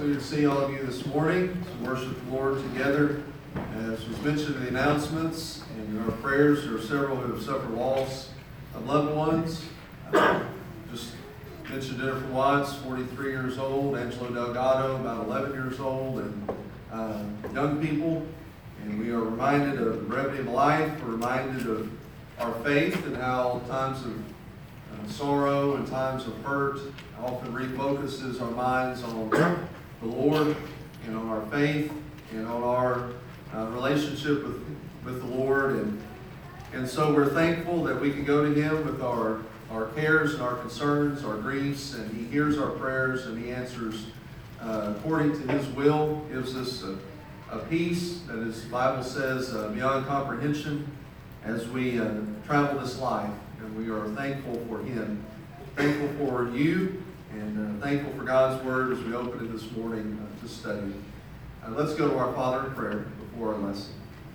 good to see all of you this morning to worship the Lord together. As was mentioned in the announcements and in our prayers, there are several who have suffered loss of loved ones. Just mentioned Jennifer Watts, 43 years old, Angelo Delgado, about 11 years old, and young people. And we are reminded of the brevity of life. We're reminded of our faith and how times of sorrow and times of hurt often refocuses our minds on the Lord and on our faith and on our relationship with the Lord. And so we're thankful that we can go to Him with our cares and our concerns, our griefs, and He hears our prayers and He answers according to His will, gives us a peace that, as the Bible says, beyond comprehension as we travel this life. And we are thankful for Him, thankful for you, and thankful for God's Word as we open it this morning to study. Let's go to our Father in prayer before our lesson.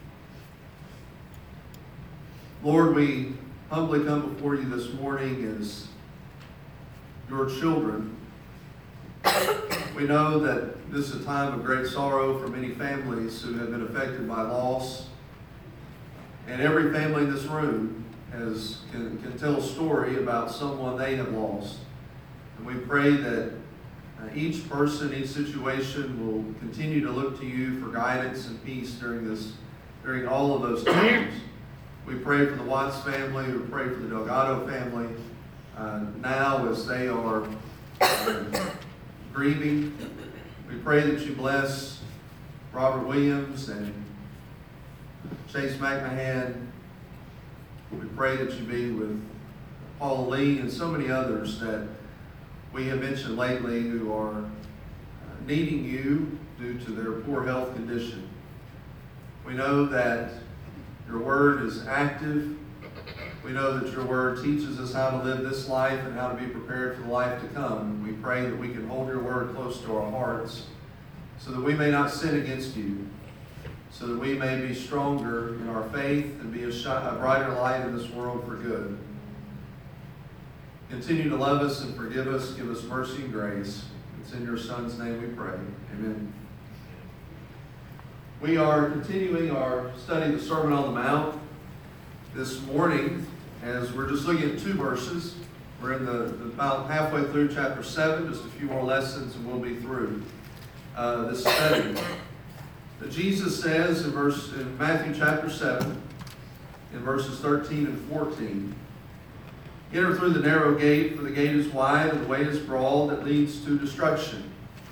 Lord, we humbly come before you this morning as your children. We know that this is a time of great sorrow for many families who have been affected by loss. And every family in this room can tell a story about someone they have lost. And we pray that each person, each situation will continue to look to you for guidance and peace during all of those times. We pray for the Watts family. We pray for the Delgado family now as they are grieving. We pray that you bless Robert Williams and Chase McMahon. We pray that you be with Paul Lee and so many others that we have mentioned lately who are needing you due to their poor health condition. We know that your word is active. We know that your word teaches us how to live this life and how to be prepared for the life to come. We pray that we can hold your word close to our hearts so that we may not sin against you, so that we may be stronger in our faith and be a brighter light in this world for good. Continue to love us and forgive us. Give us mercy and grace. It's in your Son's name we pray. Amen. We are continuing our study of the Sermon on the Mount this morning as we're just looking at 2 verses. We're in about halfway through chapter 7, just a few more lessons and we'll be through this study. Jesus says in Matthew chapter 7, in verses 13 and 14, "Enter through the narrow gate, for the gate is wide and the way is broad that leads to destruction.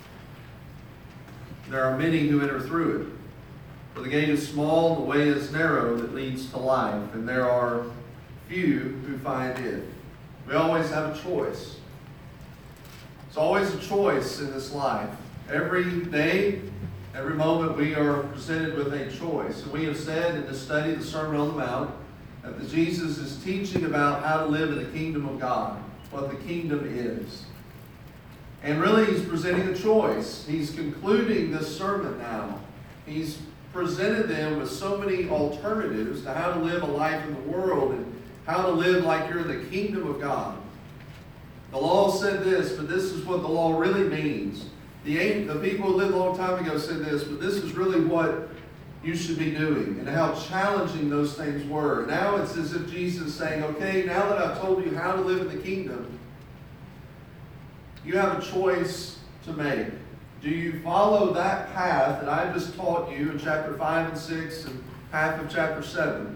There are many who enter through it. For the gate is small and the way is narrow that leads to life, and there are few who find it." We always have a choice. It's always a choice in this life. Every day, every moment we are presented with a choice. And we have said in this study, the Sermon on the Mount, that Jesus is teaching about how to live in the kingdom of God, what the kingdom is. And really, he's presenting a choice. He's concluding this sermon now. He's presented them with so many alternatives to how to live a life in the world and how to live like you're in the kingdom of God. The law said this, but this is what the law really means. The people who lived a long time ago said this, but this is really what you should be doing, and how challenging those things were. Now it's as if Jesus is saying, okay, now that I've told you how to live in the kingdom, you have a choice to make. Do you follow that path that I just taught you in chapter 5 and 6 and half of chapter 7?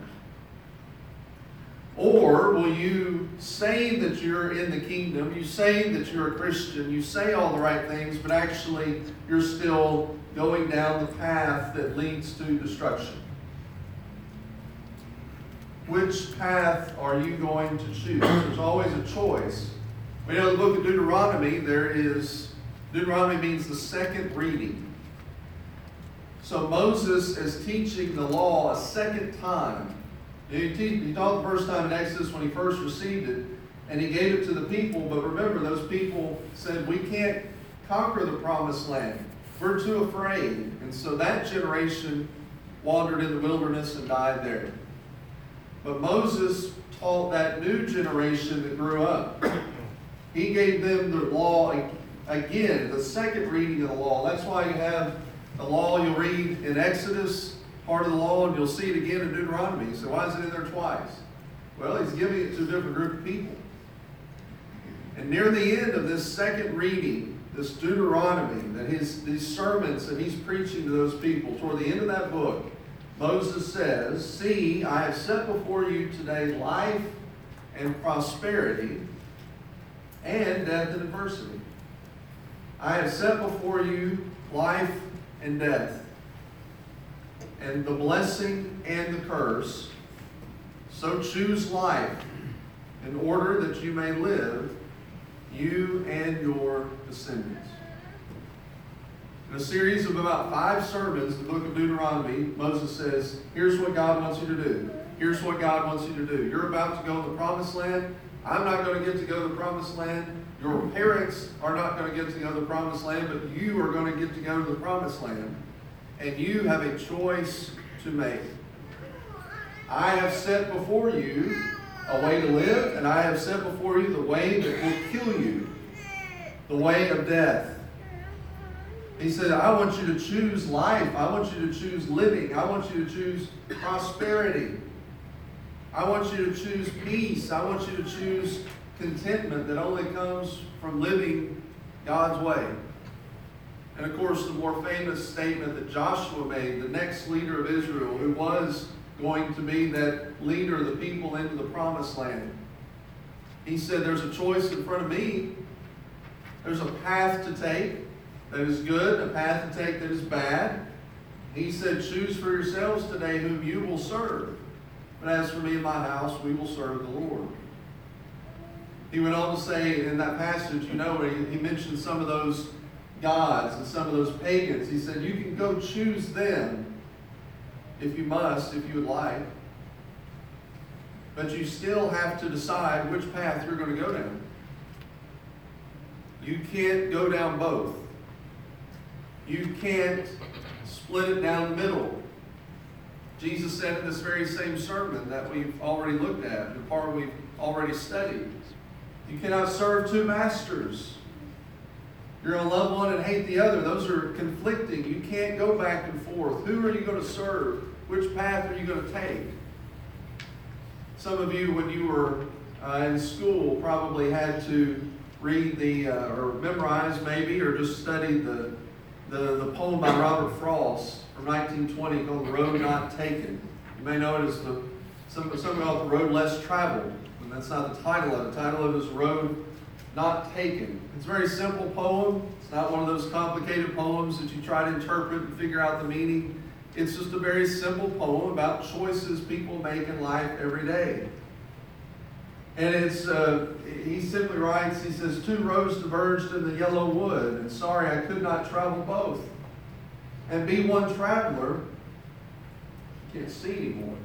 Or will you say that you're in the kingdom, you say that you're a Christian, you say all the right things, but actually you're still going down the path that leads to destruction? Which path are you going to choose? There's always a choice. We know the book of Deuteronomy, Deuteronomy means the second reading. So Moses is teaching the law a second time. He taught the first time in Exodus when he first received it, and he gave it to the people. But remember, those people said, we can't conquer the promised land. We're too afraid. And so that generation wandered in the wilderness and died there. But Moses taught that new generation that grew up. He gave them the law again, the second reading of the law. That's why you have the law you'll read in Exodus, part of the law, and you'll see it again in Deuteronomy. So why is it in there twice? Well, he's giving it to a different group of people. And near the end of this second reading, this Deuteronomy, that these sermons that he's preaching to those people, toward the end of that book, Moses says, "See, I have set before you today life and prosperity, and death and adversity. I have set before you life and death, and the blessing and the curse. So choose life in order that you may live, you and your descendants." In a series of about 5 sermons, the book of Deuteronomy, Moses says, here's what God wants you to do. Here's what God wants you to do. You're about to go to the promised land. I'm not going to get to go to the promised land. Your parents are not going to get to go to the promised land, but you are going to get to go to the promised land. And you have a choice to make. I have set before you a way to live, and I have set before you the way that will kill you, the way of death. He said, I want you to choose life. I want you to choose living. I want you to choose prosperity. I want you to choose peace. I want you to choose contentment that only comes from living God's way. And of course, the more famous statement that Joshua made, the next leader of Israel, who was going to be that leader of the people into the promised land. He said, there's a choice in front of me. There's a path to take that is good, a path to take that is bad. He said, choose for yourselves today whom you will serve. But as for me and my house, we will serve the Lord. He went on to say in that passage, he mentioned some of those gods and some of those pagans. He said, you can go choose them if you must, if you would like. But you still have to decide which path you're going to go down. You can't go down both. You can't split it down the middle. Jesus said in this very same sermon that we've already looked at, the part we've already studied, you cannot serve 2 masters. You're going to love one and hate the other. Those are conflicting. You can't go back and forth. Who are you going to serve? Which path are you going to take? Some of you, when you were in school, probably had to read or memorize maybe, or just study the poem by Robert Frost from 1920 called The Road Not Taken. You may know it as some call it The Road Less Traveled, and that's not the title of it. The title of it is Road Not Taken. It's a very simple poem. It's not one of those complicated poems that you try to interpret and figure out the meaning. It's just a very simple poem about choices people make in life every day. And he simply writes, he says, 2 roads diverged in the yellow wood, and sorry I could not travel both. And be one traveler, can't see anymore.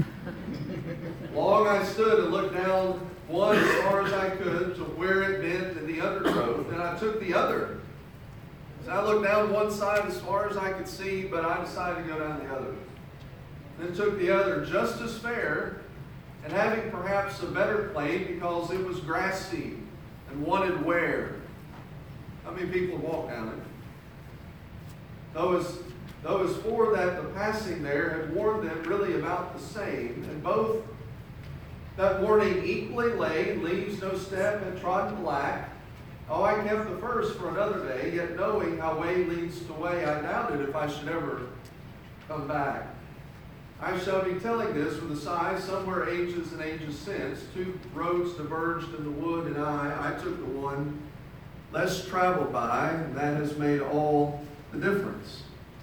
Long I stood and looked down one as far as I could to where it bent in the undergrowth, and I took the other. So I looked down one side as far as I could see, but I decided to go down the other. Then took the other just as fair, and having perhaps a better claim because it was grassy and wanted wear. How many people walked down it? Though as for that the passing there had warned them really about the same, and both that warning equally lay, leaves no step had trodden black. Oh, I kept the first for another day, yet knowing how way leads to way, I doubted if I should ever come back. I shall be telling this with a sigh, somewhere ages and ages since, 2 roads diverged in the wood, and I took the one less traveled by, and that has made all the difference.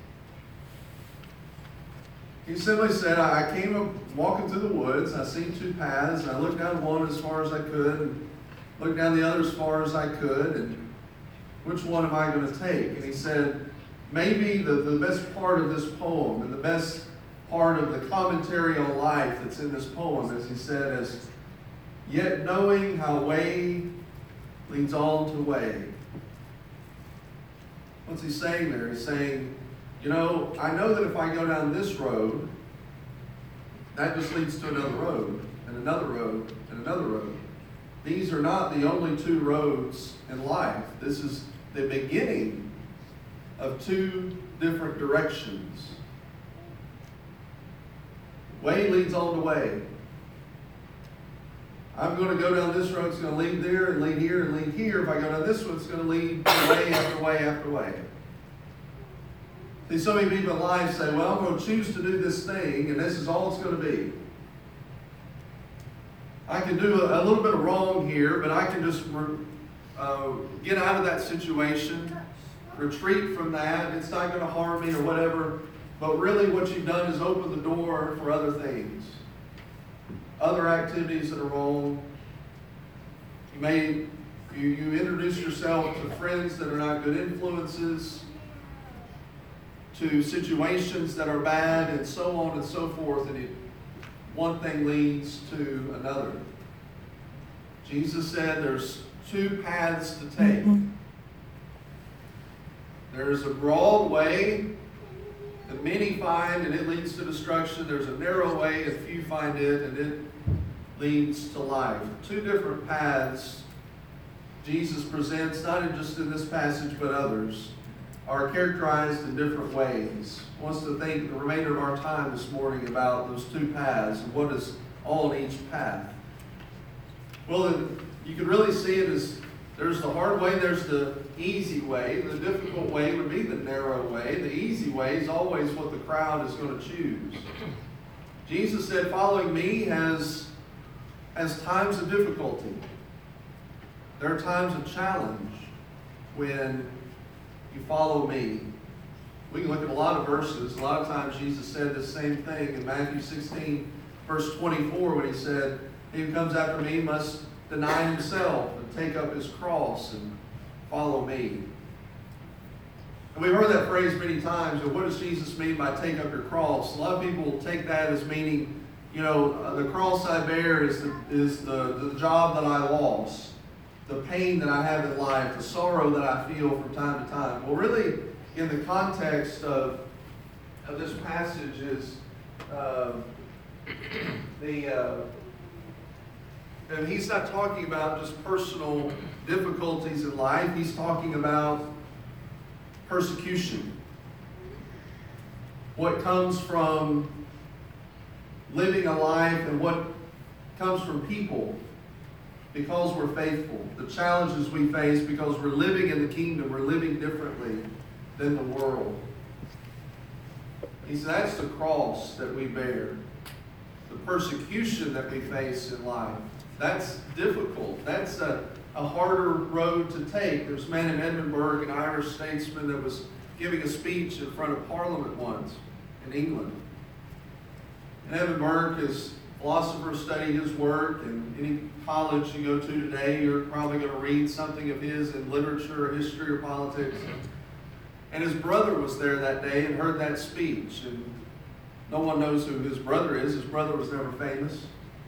He simply said, I came up walking through the woods, I seen 2 paths, and I looked down one as far as I could, and looked down the other as far as I could, and which one am I going to take? And he said, maybe the best part of this poem, and the best part of the commentary on life that's in this poem, as he said, is, yet knowing how way leads on to way. What's he saying there? He's saying, I know that if I go down this road, that just leads to another road, and another road, and another road. These are not the only 2 roads in life. This is the beginning of two different directions. Way leads on to way. I'm going to go down this road, it's going to lead there and lead here and lead here. If I go down this one, it's going to lead way after way after way. See, so many people in life say, well, I'm going to choose to do this thing, and this is all it's going to be. I can do a little bit of wrong here, but I can just get out of that situation, retreat from that. It's not going to harm me or whatever. But really what you've done is open the door for other things. Other activities that are wrong. You introduce yourself to friends that are not good influences, to situations that are bad, and so on and so forth. And one thing leads to another. Jesus said there's two paths to take. There's a broad way that many find, and it leads to destruction. There's a narrow way, and few find it, and it leads to life. Two different paths Jesus presents, not just in this passage, but others, are characterized in different ways. I want us to think the remainder of our time this morning about those two paths and what is all in each path. Well, you can really see it as there's the hard way, there's the easy way. The difficult way would be the narrow way. The easy way is always what the crowd is going to choose. Jesus said, following me has times of difficulty. There are times of challenge when you follow me. We can look at a lot of verses. A lot of times Jesus said the same thing in Matthew 16, verse 24, when he said, he who comes after me must deny himself and take up his cross and follow me. And we've heard that phrase many times, but what does Jesus mean by take up your cross? A lot of people take that as meaning, the cross I bear is the job that I lost, the pain that I have in life, the sorrow that I feel from time to time. Well, really, in the context of this passage is and he's not talking about just personal difficulties in life. He's talking about persecution. What comes from living a life and what comes from people because we're faithful. The challenges we face because we're living in the kingdom. We're living differently than the world. He said that's the cross that we bear. The persecution that we face in life. That's difficult. That's a harder road to take. There's a man in Edinburgh, an Irish statesman, that was giving a speech in front of Parliament once in England. In Edinburgh, his philosophers study his work, and any college you go to today, you're probably going to read something of his in literature or history or politics. And his brother was there that day and heard that speech. And no one knows who his brother is. His brother was never famous.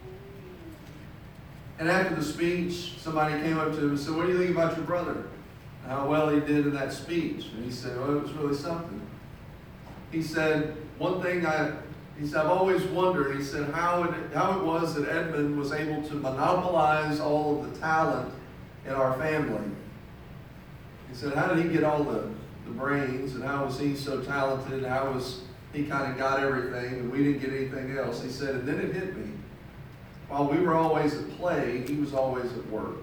And after the speech, somebody came up to him and said, what do you think about your brother? How well he did in that speech. And he said, well, it was really something. He said, I've always wondered, he said, how it was that Edmund was able to monopolize all of the talent in our family. He said, how did he get all the brains, and how was he so talented, and how was he kind of got everything, and we didn't get anything else? He said, and then it hit me. While we were always at play, he was always at work.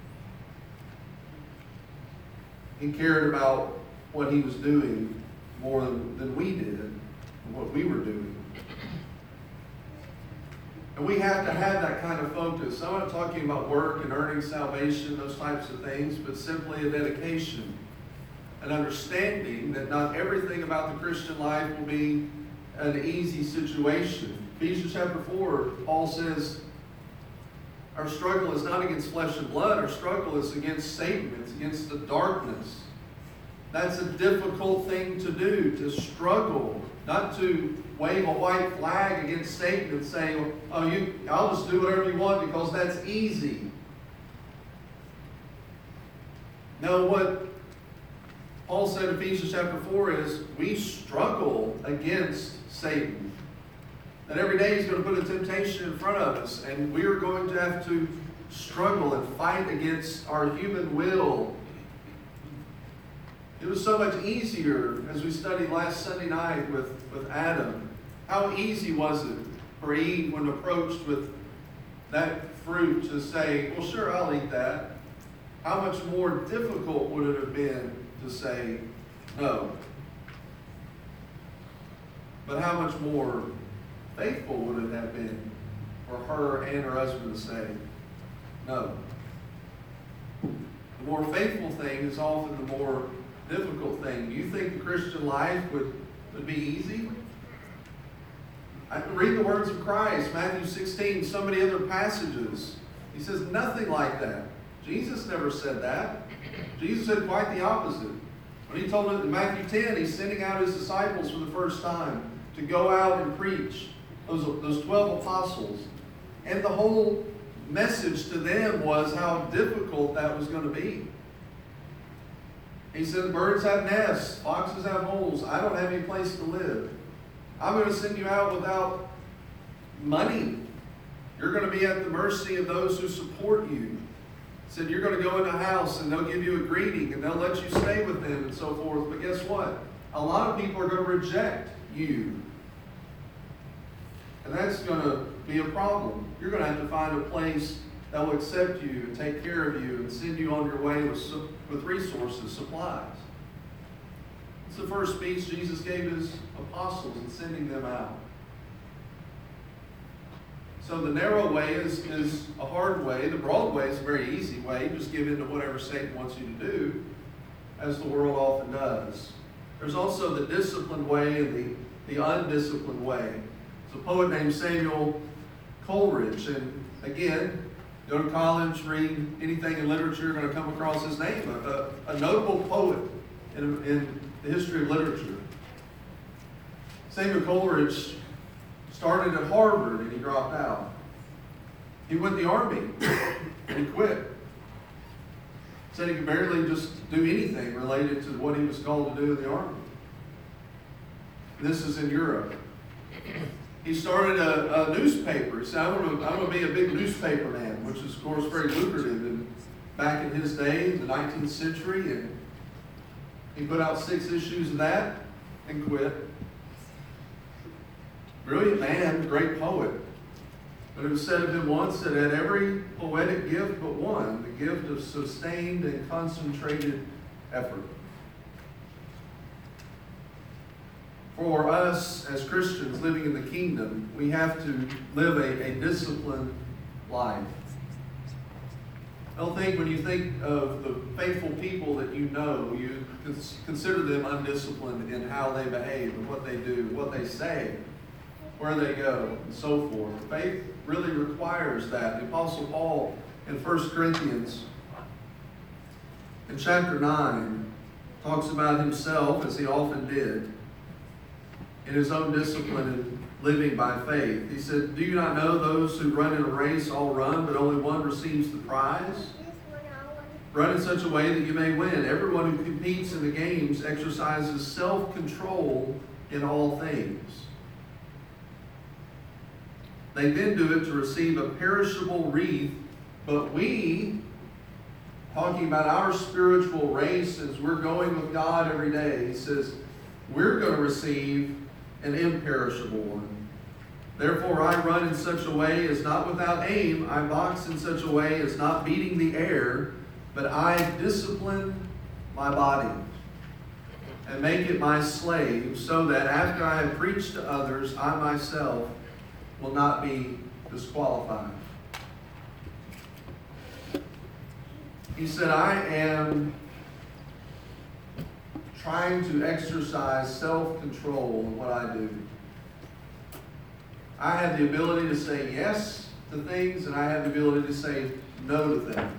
He cared about what he was doing more than we did, and what we were doing. And we have to have that kind of focus. I'm not talking about work and earning salvation, those types of things, but simply a dedication, an understanding that not everything about the Christian life will be an easy situation. Ephesians chapter 4, Paul says, our struggle is not against flesh and blood. Our struggle is against Satan. It's against the darkness. That's a difficult thing to do, to struggle, not to wave a white flag against Satan and say, I'll just do whatever you want because that's easy. No, what Paul said in Ephesians chapter 4 is we struggle against Satan. That every day he's going to put a temptation in front of us, and we're going to have to struggle and fight against our human will was so much easier, as we studied last Sunday night with Adam. How easy was it for Eve, when approached with that fruit, to say, well, sure, I'll eat that. How much more difficult would it have been to say no? But how much more faithful would it have been for her and her husband to say no? The more faithful thing is often the more difficult thing. Do you think the Christian life would be easy? I can read the words of Christ, Matthew 16, so many other passages. He says nothing like that. Jesus never said that. Jesus said quite the opposite. When he told it in Matthew 10, he's sending out his disciples for the first time to go out and preach, those 12 apostles. And the whole message to them was how difficult that was going to be. He said, birds have nests, foxes have holes. I don't have any place to live. I'm going to send you out without money. You're going to be at the mercy of those who support you. He said, you're going to go in a house and they'll give you a greeting and they'll let you stay with them and so forth. But guess what? A lot of people are going to reject you. And that's going to be a problem. You're going to have to find a place that will accept you and take care of you and send you on your way with resources, supplies. It's the first speech Jesus gave his apostles in sending them out. So the narrow way is a hard way. The broad way is a very easy way. You just give in to whatever Satan wants you to do, as the world often does. There's also the disciplined way and the undisciplined way. There's a poet named Samuel Coleridge, and again, go to college, read anything in literature, you're going to come across his name, a notable poet in the history of literature. Samuel Coleridge started at Harvard and he dropped out. He went to the army and he quit. Said he could barely just do anything related to what he was called to do in the army. This is in Europe. He started a newspaper. He said, I'm going to be a big newspaper man, which is, of course, very lucrative back in his day, the 19th century. And he put out 6 issues of that and quit. Brilliant man, great poet. But it was said of him once that had every poetic gift but one, the gift of sustained and concentrated effort. For us as Christians living in the kingdom, we have to live a disciplined life. I don't think when you think of the faithful people that you know, you consider them undisciplined in how they behave and what they do, what they say, where they go, and so forth. Faith really requires that. The Apostle Paul in 1 Corinthians, in chapter 9, talks about himself, as he often did, in his own discipline and living by faith. He said, do you not know those who run in a race all run, but only one receives the prize? Run in such a way that you may win. Everyone who competes in the games exercises self-control in all things. They then do it to receive a perishable wreath, but we, talking about our spiritual race as we're going with God every day, he says, we're going to receive an imperishable one. Therefore I run in such a way as not without aim. I box in such a way as not beating the air, but I discipline my body and make it my slave, so that after I have preached to others, I myself will not be disqualified. He said, I am trying to exercise self-control in what I do. I have the ability to say yes to things, and I have the ability to say no to things.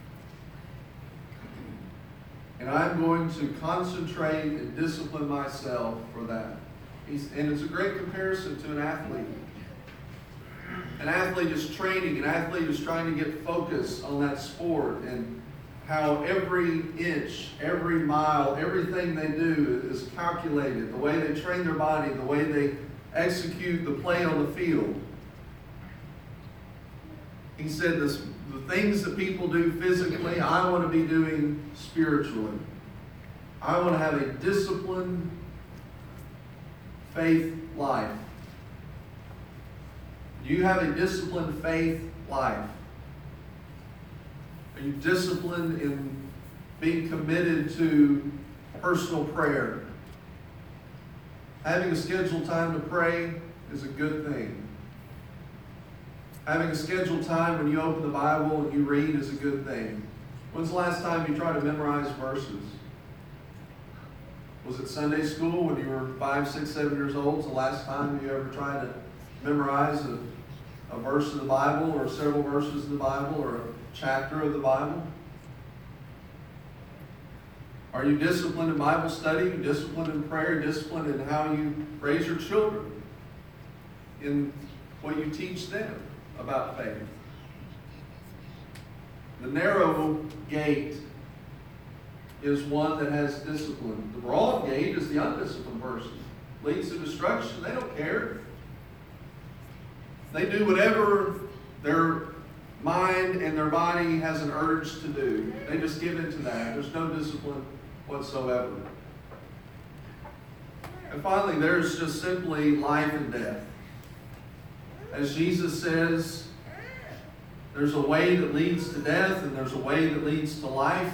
And I'm going to concentrate and discipline myself for that. And it's a great comparison to an athlete. An athlete is training, an athlete is trying to get focus on that sport, and how every inch, every mile, everything they do is calculated, the way they train their body, the way they execute the play on the field. He said the things that people do physically, I want to be doing spiritually. I want to have a disciplined faith life. Do you have a disciplined faith life? Are you disciplined in being committed to personal prayer? Having a scheduled time to pray is a good thing. Having a scheduled time when you open the Bible and you read is a good thing. When's the last time you tried to memorize verses? Was it Sunday school when you were 5, 6, 7 years old? Was the last time you ever tried to memorize a verse of the Bible, or several verses of the Bible, or a chapter of the Bible? Are you disciplined in Bible study? Are you disciplined in prayer? Are you disciplined in how you raise your children? In what you teach them about faith? The narrow gate is one that has discipline. The broad gate is the undisciplined person. Leads to destruction. They don't care. They do whatever their mind and their body has an urge to do. They just give into that. There's no discipline whatsoever. And finally, there's just simply life and death. As Jesus says, there's a way that leads to death and there's a way that leads to life.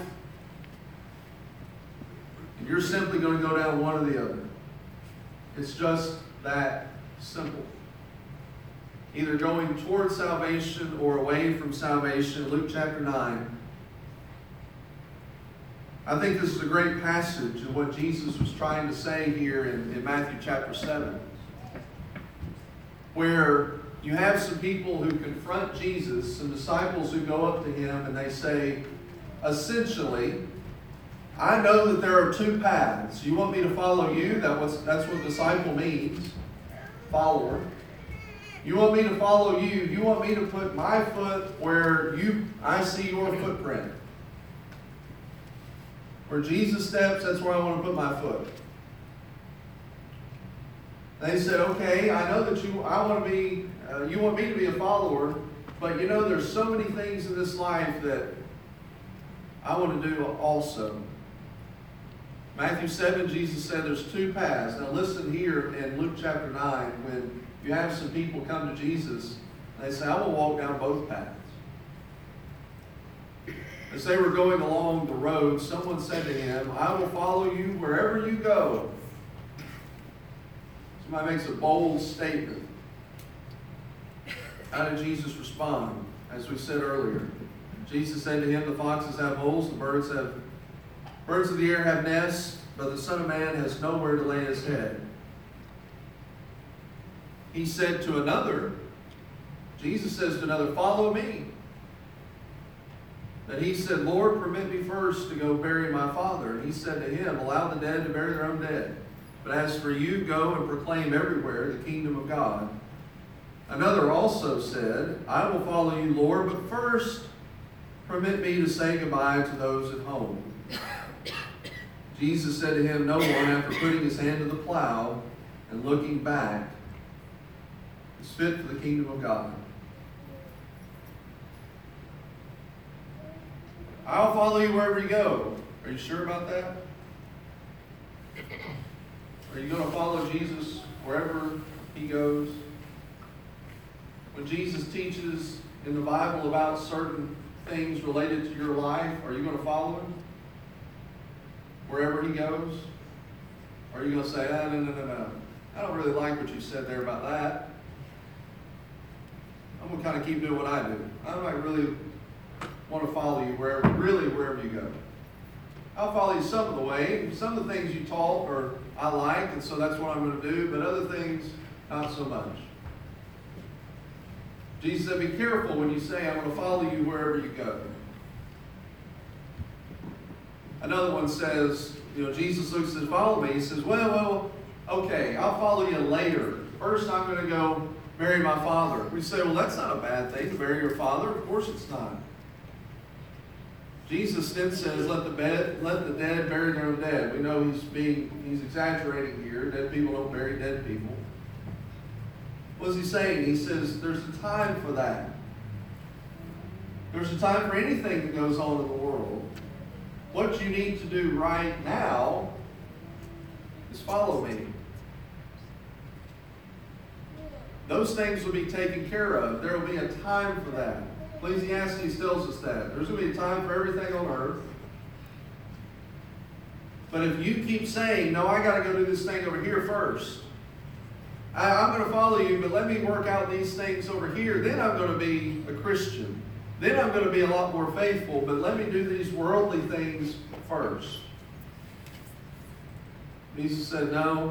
And you're simply going to go down one or the other. It's just that simple. Either going toward salvation or away from salvation. Luke chapter 9. I think this is a great passage of what Jesus was trying to say here in Matthew chapter 7. Where you have some people who confront Jesus, some disciples who go up to him and they say, essentially, I know that there are two paths. You want me to follow you? That's what disciple means. Follower. You want me to follow you. You want me to put my foot where I see your footprint. Where Jesus steps, that's where I want to put my foot. They said, okay, I know that you want me to be a follower, but there's so many things in this life that I want to do also. Matthew 7, Jesus said there's two paths. Now listen here in Luke chapter 9, when you have some people come to Jesus, and they say, I will walk down both paths. As they were going along the road, someone said to him, I will follow you wherever you go. Somebody makes a bold statement. How did Jesus respond? As we said earlier, Jesus said to him, the foxes have holes, the birds of the air have nests, but the Son of Man has nowhere to lay his head. He said to another, Jesus says to another, follow me. But he said, Lord, permit me first to go bury my father. And he said to him, allow the dead to bury their own dead. But as for you, go and proclaim everywhere the kingdom of God. Another also said, I will follow you, Lord, but first permit me to say goodbye to those at home. Jesus said to him, no one, after putting his hand to the plow and looking back, is fit for the kingdom of God. I'll follow you wherever you go. Are you sure about that? Are you going to follow Jesus wherever he goes? When Jesus teaches in the Bible about certain things related to your life, are you going to follow him wherever he goes? Or are you going to say, no. I don't really like what you said there about that. I'm going to kind of keep doing what I do. I don't really want to follow you wherever you go. I'll follow you some of the way. Some of the things you taught or I like, and so that's what I'm going to do, but other things, not so much. Jesus said, be careful when you say, I'm going to follow you wherever you go. Another one says, Jesus looks and says, follow me. He says, well, okay, I'll follow you later. First, I'm going to go bury my father. We say, well, that's not a bad thing to bury your father. Of course it's not. Jesus then says, let the dead bury their own dead. We know he's exaggerating here. Dead people don't bury dead people. What is he saying? He says, there's a time for that. There's a time for anything that goes on in the world. What you need to do right now is follow me. Those things will be taken care of. There will be a time for that. Ecclesiastes tells us that. There's going to be a time for everything on earth. But if you keep saying, no, I got to go do this thing over here first. I'm going to follow you, but let me work out these things over here. Then I'm going to be a Christian. Then I'm going to be a lot more faithful. But let me do these worldly things first. Jesus said, no.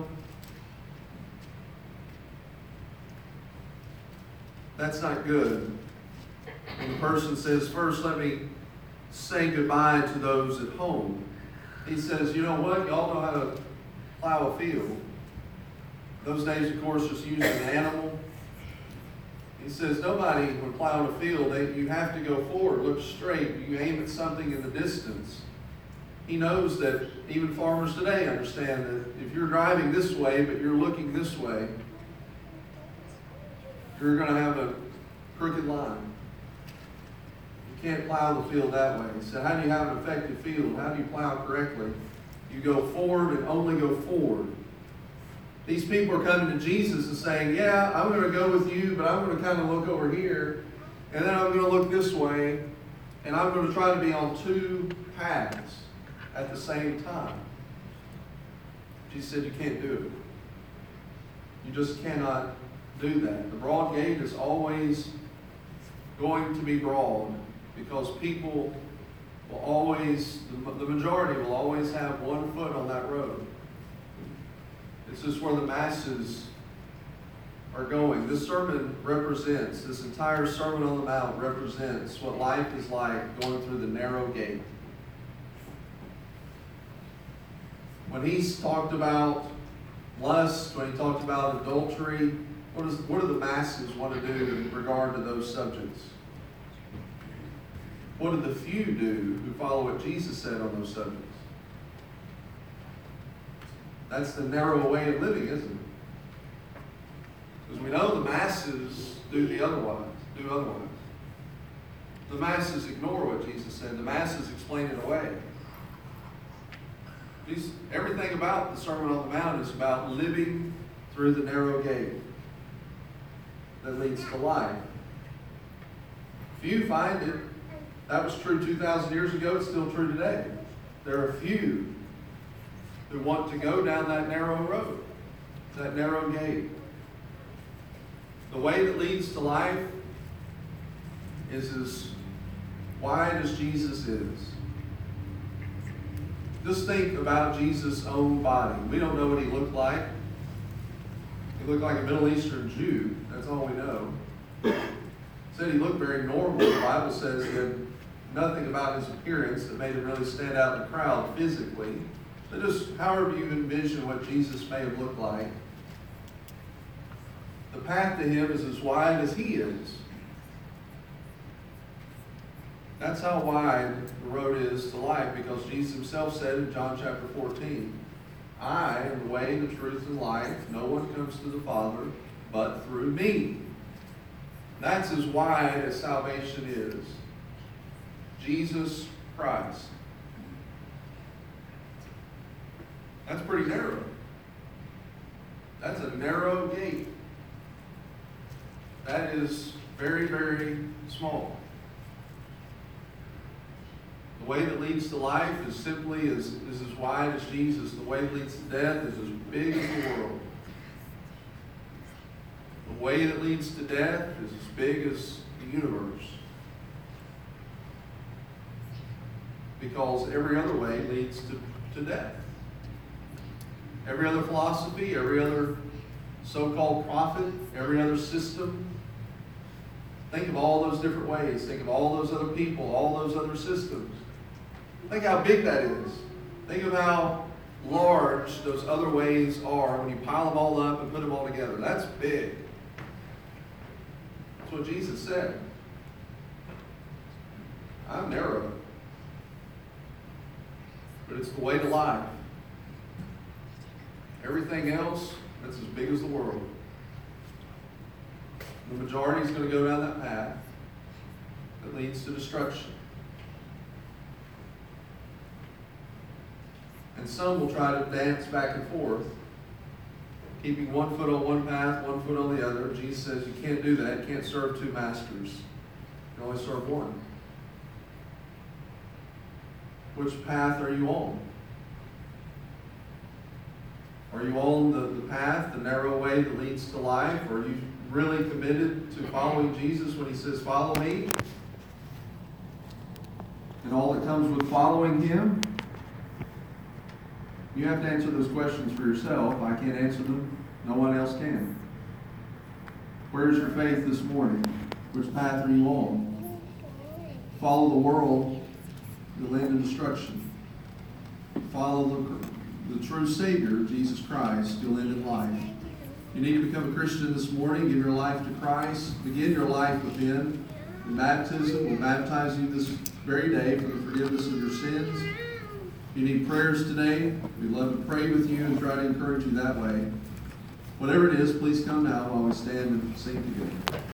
That's not good. When the person says, first let me say goodbye to those at home. He says, you know what? Y'all know how to plow a field. Those days, of course, just using an animal. He says, nobody, when plowing a field, you have to go forward, look straight. You aim at something in the distance. He knows that even farmers today understand that if you're driving this way, but you're looking this way, you're going to have a crooked line. You can't plow the field that way. He said, how do you have an effective field? How do you plow correctly? You go forward and only go forward. These people are coming to Jesus and saying, yeah, I'm going to go with you, but I'm going to kind of look over here, and then I'm going to look this way, and I'm going to try to be on two paths at the same time. Jesus said, you can't do it. You just cannot do that. The broad gate is always going to be broad because people will always, the majority will always have one foot on that road. This is where the masses are going. This sermon represents, this entire Sermon on the Mount represents what life is like going through the narrow gate. When he's talked about lust, when he talked about adultery, what do the masses want to do in regard to those subjects? What do the few do who follow what Jesus said on those subjects? That's the narrow way of living, isn't it? Because we know the masses do otherwise. The masses ignore what Jesus said. The masses explain it away. Everything about the Sermon on the Mount is about living through the narrow gate that leads to life. Few find it. That was true 2,000 years ago. It's still true today. There are few who want to go down that narrow road, that narrow gate. The way that leads to life is as wide as Jesus is. Just think about Jesus' own body. We don't know what he looked like. He looked like a Middle Eastern Jew. That's all we know. Said he looked very normal. The Bible says he had nothing about his appearance that made him really stand out in the crowd physically. So just however you envision what Jesus may have looked like, the path to him is as wide as he is. That's how wide the road is to life, because Jesus himself said in John chapter 14, I am the way, the truth, and life. No one comes to the Father but through me. That's as wide as salvation is. Jesus Christ. That's pretty narrow. That's a narrow gate. That is very, very small. The way that leads to life is simply as wide as Jesus. The way that leads to death is as big as the world. The way that leads to death is as big as the universe. Because every other way leads to death. Every other philosophy, every other so-called prophet, every other system. Think of all those different ways. Think of all those other people, all those other systems. Think how big that is. Think of how large those other ways are when you pile them all up and put them all together. That's big. That's what Jesus said. I'm narrow. But it's the way to life. Everything else, that's as big as the world. The majority is going to go down that path that leads to destruction. And some will try to dance back and forth, keeping one foot on one path, one foot on the other. Jesus says you can't do that. You can't serve two masters. You can only serve one. Which path are you on? Are you on the path, the narrow way that leads to life? Or are you really committed to following Jesus when he says, follow me? And all that comes with following him? You have to answer those questions for yourself. I can't answer them. No one else can. Where's your faith this morning? Which path are you on? Follow the world, you'll end in destruction. Follow the true Savior, Jesus Christ, you'll end in life. You need to become a Christian this morning. Give your life to Christ. Begin your life with him. In baptism, we'll baptize you this very day for the forgiveness of your sins. If you need prayers today, we'd love to pray with you and try to encourage you that way. Whatever it is, please come now while we stand and sing together.